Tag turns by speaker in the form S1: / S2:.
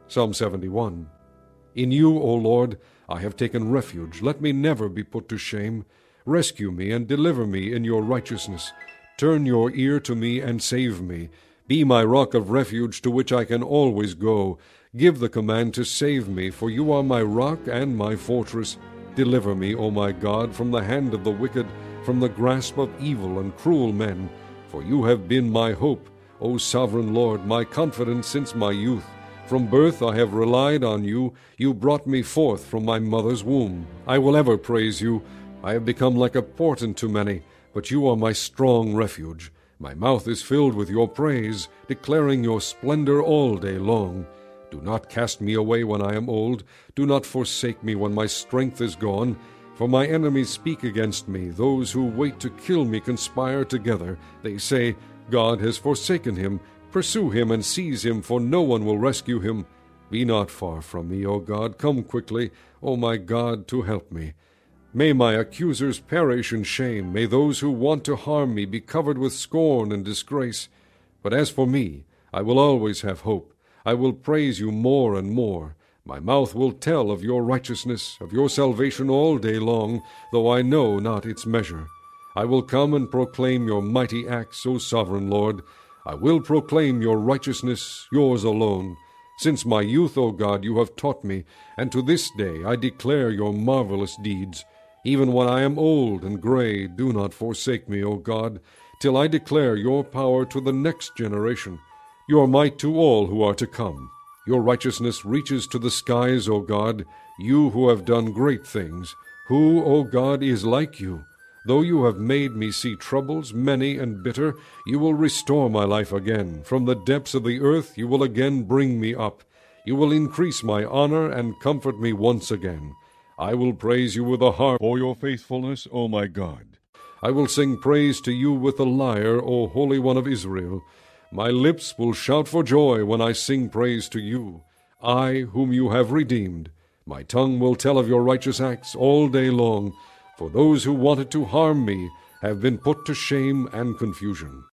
S1: Psalm 71. In you, O Lord, I have taken refuge. Let me never be put to shame. Rescue me and deliver me in your righteousness. Turn your ear to me and save me. Be my rock of refuge to which I can always go. Give the command to save me, for you are my rock and my fortress. Deliver me, O my God, from the hand of the wicked, from the grasp of evil and cruel men. For you have been my hope, O sovereign Lord, my confidence since my youth. From birth I have relied on you. You brought me forth from my mother's womb. I will ever praise you. I have become like a portent to many, but you are my strong refuge. My mouth is filled with your praise, declaring your splendor all day long. Do not cast me away when I am old. Do not forsake me when my strength is gone. For my enemies speak against me. Those who wait to kill me conspire together. They say, God has forsaken him. Pursue him and seize him, for no one will rescue him. Be not far from me, O God. Come quickly, O my God, to help me. May my accusers perish in shame. May those who want to harm me be covered with scorn and disgrace. But as for me, I will always have hope. I will praise you more and more. My mouth will tell of your righteousness, of your salvation all day long, though I know not its measure. I will come and proclaim your mighty acts, O sovereign Lord. I will proclaim your righteousness, yours alone. Since my youth, O God, you have taught me, and to this day I declare your marvelous deeds. Even when I am old and gray, do not forsake me, O God, till I declare your power to the next generation, your might to all who are to come. Your righteousness reaches to the skies, O God, you who have done great things. Who, O God, is like you? Though you have made me see troubles many and bitter, you will restore my life again. From the depths of the earth you will again bring me up. You will increase my honor and comfort me once again. I will praise you with a harp for your faithfulness, O my God. I will sing praise to you with the lyre, O Holy One of Israel. My lips will shout for joy when I sing praise to you, I whom you have redeemed. My tongue will tell of your righteous acts all day long, for those who wanted to harm me have been put to shame and confusion.